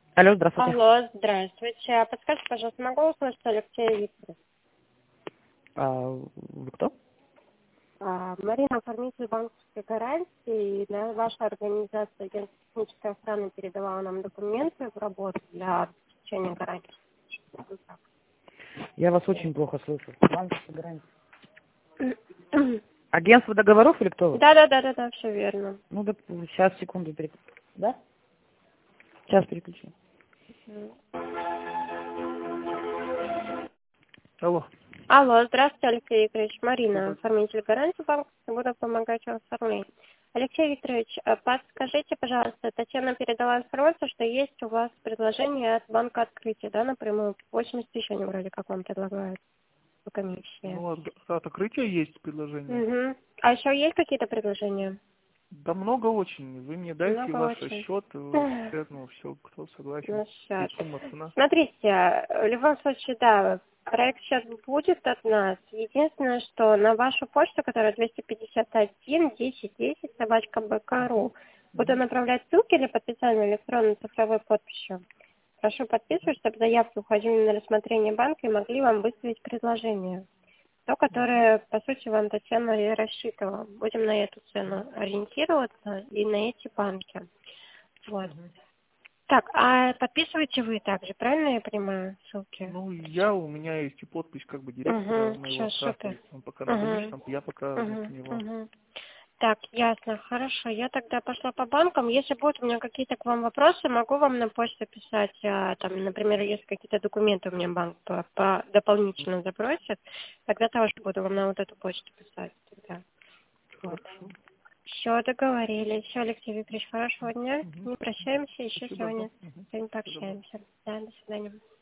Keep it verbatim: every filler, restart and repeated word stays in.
Алло, здравствуйте. Алло, здравствуйте. А подскажите, пожалуйста, могу услышать Алексея Викторовича? А, вы кто? А, Марина, оформитель банковской гарантии. Да, ваша организация агентство технической охраны передавала нам документы в работу для обеспечения гарантии. Я вас очень плохо слышу. Банковская гарантия. Агентство договоров или кто вы? Да, да, да, да, да, все верно. Ну, да, сейчас, секунду, перек... Да? Сейчас переключу. Мгм. Алло. Алло, здравствуйте, Алексей Викторович. Марина, Здравствуйте. оформитель гарантии банковской, буду помогать вам в оформлении. Алексей Викторович, а подскажите, пожалуйста, Татьяна передала информацию, что есть у вас предложение от банка открытия, да, напрямую? восемьдесят тысяч они вроде как вам предлагают по комиссии. Ну, от, от открытия есть предложение. Угу. А еще есть какие-то предложения? Да много очень. Вы мне дайте Много ваш очень. счет, э, ну, все, кто согласен. Ну, И сейчас. сумма, цена. Смотрите, в любом случае, да, проект сейчас будет от нас. Единственное, что на вашу почту, которая двести пятьдесят один десять десять собачка бк.ру, буду Мгм. направлять ссылки для подписания электронной цифровой подписью. Прошу подписывать, чтобы заявки уходили на рассмотрение банка и могли вам выставить предложение. То, которое, по сути, вам Татьяна и рассчитывала. Будем на эту цену ориентироваться и на эти банки. Вот. Так, а подписываете вы также, правильно я понимаю, ссылки? Ну, я, у меня есть и подпись как бы директора Угу, моего все, отца, то супер. есть он пока на Угу, больничном, я пока вместо угу, него. угу. Так, ясно, хорошо. Я тогда пошла по банкам. Если будут у меня какие-то к вам вопросы, могу вам на почту писать, а, там, например, если какие-то документы у меня банк по, по- дополнительно запросит, тогда тоже буду вам на вот эту почту писать тогда. Вот. Хорошо. Все, договорились. Все, Алексей Викторович, хорошего дня. Мгм. Не прощаемся, еще Спасибо. Ага. сегодня, Мгм. сегодня Всего доброго. пообщаемся. Да, до свидания.